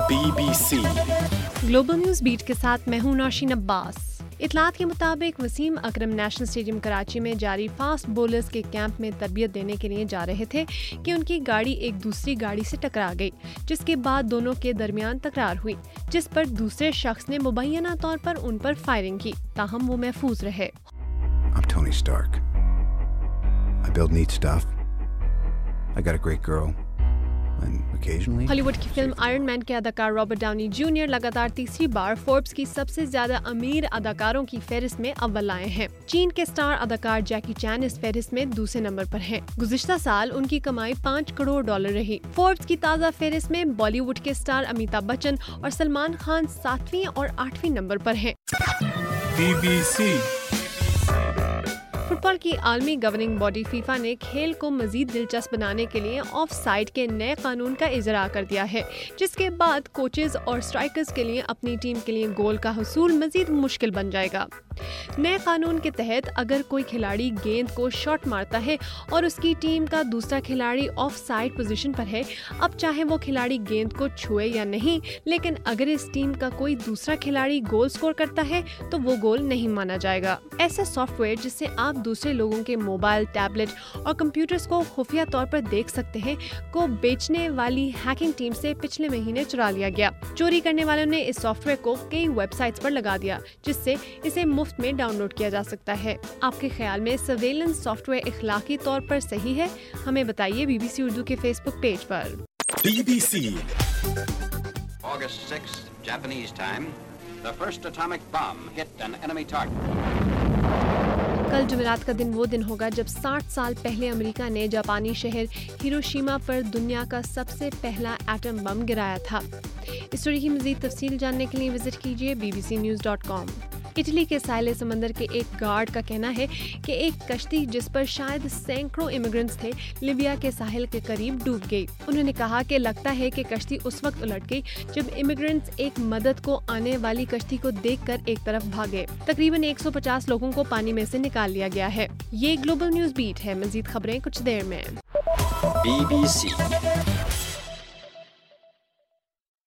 BBC global news beat के साथ मैं हूं नौशीन अब्बास। इतलात के मुताबिक वसीम अकरम नेशनल स्टेडियम कराची में जारी फास्ट बॉलर्स के कैंप में तरबियत देने के लिए जा रहे थे कि उनकी गाड़ी एक दूसरी गाड़ी से टकरा गई, जिसके बाद दोनों के दरमियान तकरार हुई, जिस पर दूसरे शख्स ने मुबैना तौर पर उन पर फायरिंग की, ताहम वो महफूज रहे। I'm Tony Stark. I build neat stuff. I got a great girl. And occasionally Hollywood की फिल्म आयरन मैन के अदाकार रॉबर्ट डाउनी जूनियर लगातार तीसरी बार फोर्ब्स की सबसे ज्यादा अमीर अदाकारों की फहरिस्त में अव्वल आए हैं। चीन के स्टार अदाकार जैकी चैन इस फहरिस्त में दूसरे नंबर पर हैं। गुज़िश्ता साल उनकी कमाई $5 करोड़ रही। फोर्ब्स की ताज़ा फहरिस्त में बॉलीवुड के स्टार अमिताभ बच्चन और सलमान खान 7वें और 8वें नंबर पर हैं। BBC फुटबॉल की आलमी गवर्निंग बॉडी फीफा ने खेल को मजीद दिलचस्प बनाने के लिए ऑफ साइड के नए कानून का इजरा कर दिया है, जिसके बाद कोचेज और स्ट्राइकर्स के लिए अपनी टीम के लिए गोल का हुसूल मजीद मुश्किल बन जाएगा। नए कानून के तहत अगर कोई खिलाड़ी गेंद को शॉट मारता है और उसकी टीम का दूसरा खिलाड़ी ऑफ साइड पोजीशन पर है, अब चाहे वो खिलाड़ी गेंद को छुए या नहीं, लेकिन अगर इस टीम का कोई दूसरा खिलाड़ी गोल स्कोर करता है तो वो गोल नहीं माना जाएगा। ऐसा सॉफ्टवेयर जिससे आप दूसरे लोगों के मोबाइल, टैबलेट और कंप्यूटर्स को खुफिया तौर पर देख सकते हैं, को बेचने वाली हैकिंग टीम से पिछले महीने चुरा लिया गया। चोरी करने वालों ने इस सॉफ्टवेयर को कई वेबसाइट्स पर लगा दिया, जिससे इसे मुफ्त में डाउनलोड किया जा सकता है। आपके ख्याल में सर्वेलेंस सॉफ्टवेयर इखलाकी तौर पर सही है? हमें बताइए BBC उर्दू के फेसबुक पेज पर। BBC August 6th, Japanese time, the first atomic bomb hit an enemy target. कल जुमेरात का दिन वो दिन होगा जब 60 साल पहले अमेरिका ने जापानी शहर हिरोशिमा पर दुनिया का सबसे पहला एटम बम गिराया था। इस स्टोरी की मज़ीद तफसील जानने के लिए विजिट कीजिए bbcnews.com। इटली के साहिल समंदर के एक गार्ड का कहना है कि एक कश्ती जिस पर शायद सैकड़ों इमिग्रेंट्स थे, लिबिया के साहिल के करीब डूब गई। उन्होंने कहा कि लगता है कि कश्ती उस वक्त उलट गई जब इमिग्रेंट्स एक मदद को आने वाली कश्ती को देखकर एक तरफ भागे। तकरीबन 150 लोगों को पानी में से निकाल लिया गया है। ये ग्लोबल न्यूज़ बीट है। मजीद खबरें कुछ देर में। BBC